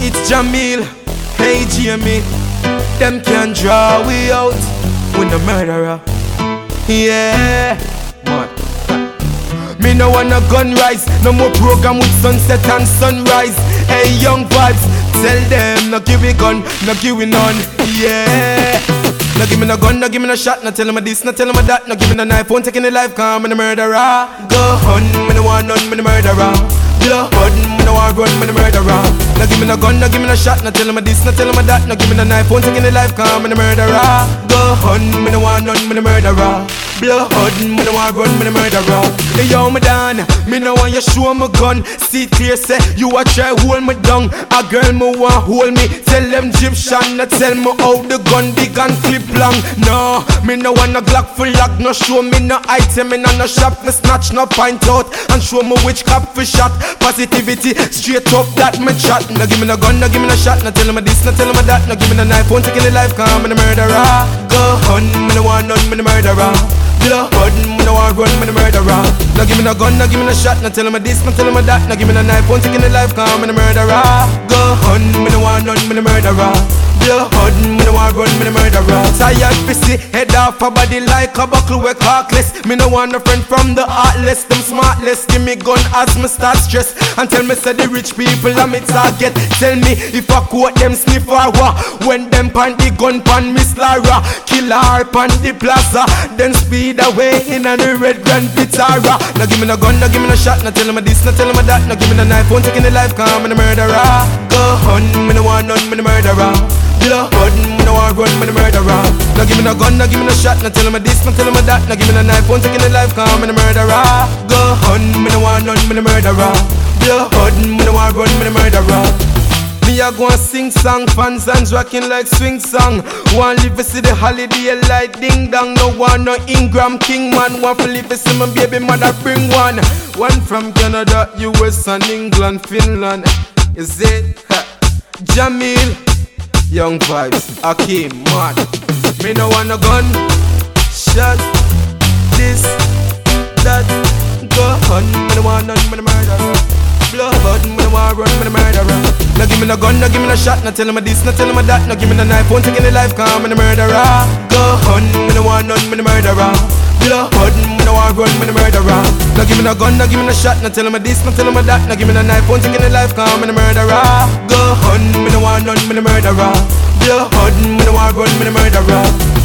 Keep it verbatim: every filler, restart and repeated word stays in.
It's Jamil, hey Jamie. Them can draw we out with the murderer. Yeah, man. Me no want a gun rise, no more program with sunset and sunrise. Hey young vibes, tell them no give me gun, no give me none. Yeah. No give me no gun, no give me no shot, no tell me this, no tell me that. No give me no knife, won't take any life, come me the murderer. Go on, me no want none, me the murderer. Blood, me no want run, me the murderer. No give me no gun, no give me no shot, no tell me this, no tell me that. No give me no knife, won't take any life, come me the murderer. Go on, me no want none, me the murderer. Blood, me no want run, me the murderer. Hey yo, me done, me no want you show me gun. See it clear, say you a try hold me down. A girl me want hold me, tell them Egyptian, no tell me how the gun big and clip long. No, me no want a Glock full lock, no show me no item in no shop. Me snatch no pint out and show me which cop for shot. Positivity, straight up that me chat. No give me no gun, no give me no shot, no tell me this, no tell me that. No give me no knife, won't take any life, come me the murderer. Go on, me no want none, me the murderer. Blood, me no want run, me the murderer. No give me no gun, no give me no shot, no tell me this, no tell me that. No give me no knife, won't take any life, come me the murderer. Go on, me no want none, me the murderer. Blood, me no want run, me the murderer. Tired pissy, head off a body like a buckle with carcless. Me no want a friend from the heartless, them smartless. Give me gun as me start stress, and tell me say the rich people are me target. Tell me if I quote them sniff or what. When them pan the gun pan Miss Lara, kill her pan the plaza, then speed away in a the red Grand Vitara. No give me no gun, no give me no shot, no tell me this, no tell me that. No give me no knife, won't take any life, come me the murderer. Go on, me no want none, me the murderer. Blood, me no want run, me the murderer. No give me no gun, no give me no shot, no tell me this, no tell me that. No give me no knife, won't take any life, come me the murderer. Go on, me no want none, me the murderer. Blood, me no want run, me the murderer. Me a go and sing song, fans and rocking like swing song. Want live to see the holiday light ding dong. No one no Ingram King man. Want to live to see my baby mother bring one. One from Canada, U S and England, Finland. Is it? Ha. Jamil, young vibes, Akeem, man. Me no want no gun, shot, this, that. Go on, me no want none, me no murderer. Blood, me no want run, me no murderer. No give me no gun, no give me no shot, no tell me this, no tell me that. No give me no knife, won't take any life, come me the murderer. Go on, me no want none, me the murderer. Blood, me no want run, me the murderer. No give me no gun, no give me no shot, no tell me this, no tell me that. No give me no knife, won't take any life, come me the murderer. Go on, me no want none, me the murderer. Blood, me no want run, me the murderer.